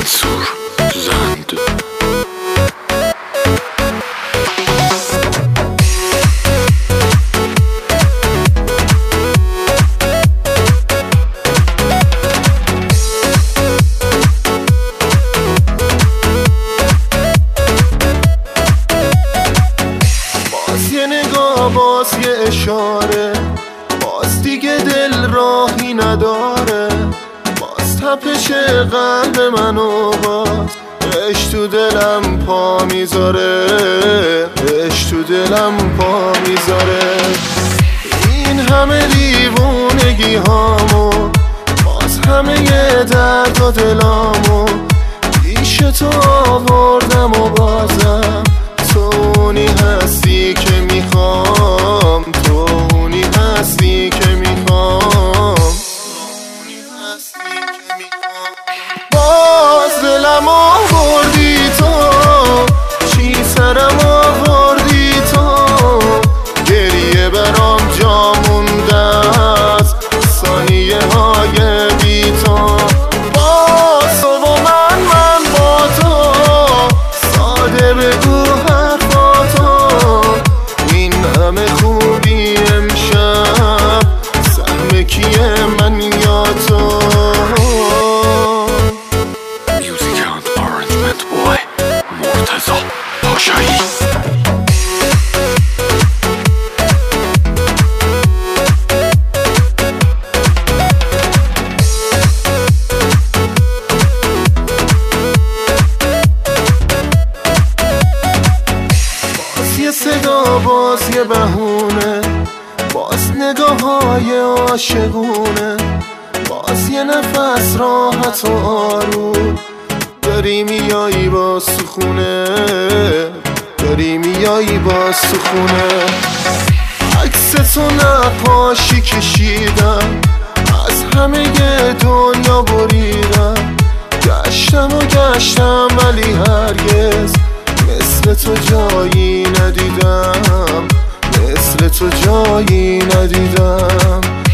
منصور زند. باز یه نگاه، باز یه اشاره، باز دیگه دل راهی نداره، باز تپش قلب منو باز عشق تو دلم پا میذاره، عشق تو دلم پا میذاره. این همه دیوونگی هامو، باز همه یه درد و دلامو پیش تو آوردم و بازم تو اونی هستی که میخوام، تو اونی هستی که میخوام، باز دلم آوردی تو، چی سرم آوردی تو، گریه برام جا مونده است ثانیه های بی تو. باز تو و من با تو، ساده بگو حرفاتو، این همه خوبی امشب سهم کیه، من یا تو؟ Music and arrangement by مرتضی پاشایی. باز یه صدا، باز یه بهونه، باز نگاه های عاشقونه، باز یه نفس راحت و آروم، داری میایی با سخونه، داری میایی با سخونه. عکس تو نقاشی کشیدم، از همه دنیا بریدم، گشتم و گشتم ولی هرگز مثل تو جایی ندیدم، مثل تو جایی ندیدم.